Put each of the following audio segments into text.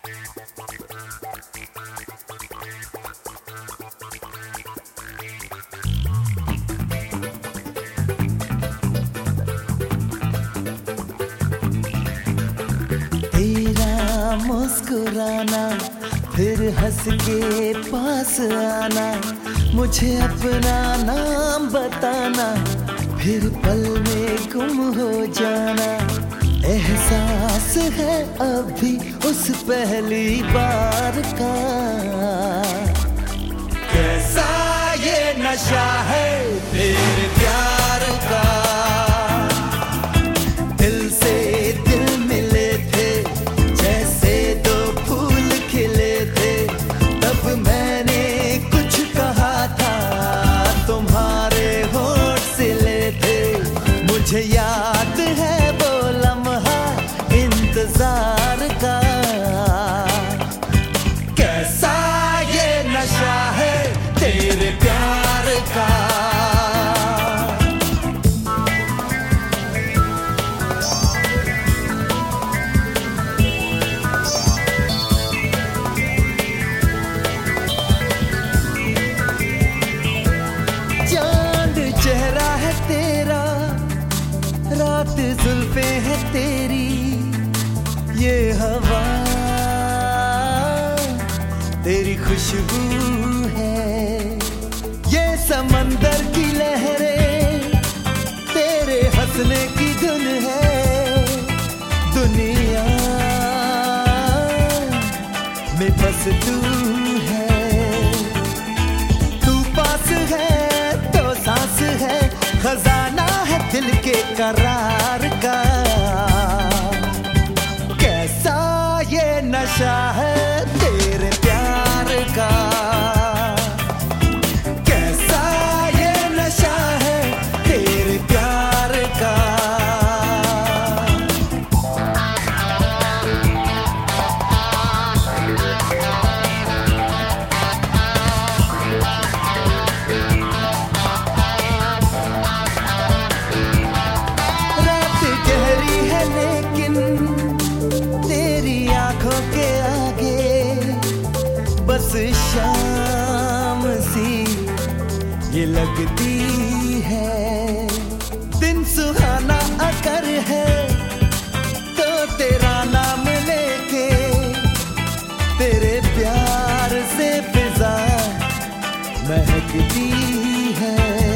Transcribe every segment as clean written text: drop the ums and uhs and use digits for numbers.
तेरा मुस्कुराना, फिर हंस के पास आना, मुझे अपना नाम बताना, फिर पल में गुम हो जाना। एहसास है अभी उस पहली बार का, कैसा ये नशा है तेरे प्यार का। दिल से दिल मिले थे, जैसे दो फूल खिले थे, तब मैंने कुछ कहा था, तुम्हारे होठ सिले थे। मुझे याद है वो लम्हा इंतजार का, कैसा ये नशा है तेरे प्यार का। चांद चेहरा है तेरा, रात जुल्फे है तेरी, ये हवा तेरी खुशबू है, ये समंदर की लहरें तेरे हंसने की धुन है। दुनिया में बस तू है, तू पास है तो सांस है, खजाना है दिल के करार का। कैसा ये नशा है तेरे प्यार का, कैसा ये नशा है तेरे प्यार का। रात गहरी है लेकिन तेरी आंखों के आगे बस शाम सी ये लगती है। दिन सुहाना अगर है तो तेरा नाम लेके, तेरे प्यार से फिजा महकती है।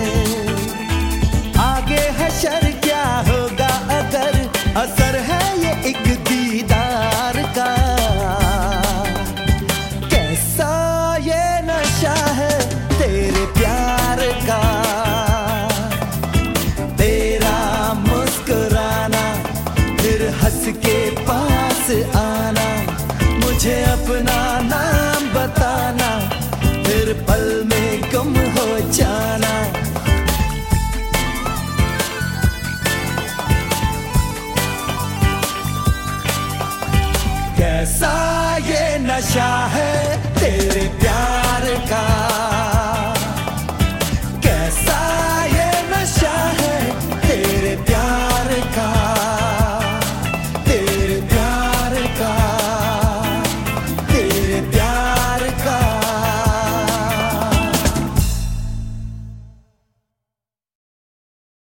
आगे हशर क्या होगा अगर असर है ये एक दीदार का। कैसा ये नशा है तेरे प्यार का, तेरा मुस्कुराना, फिर हंस के पास आना, मुझे अपना नाम बताना, फिर पल में गुम हो जाना। कैसा ये नशा है तेरे प्यार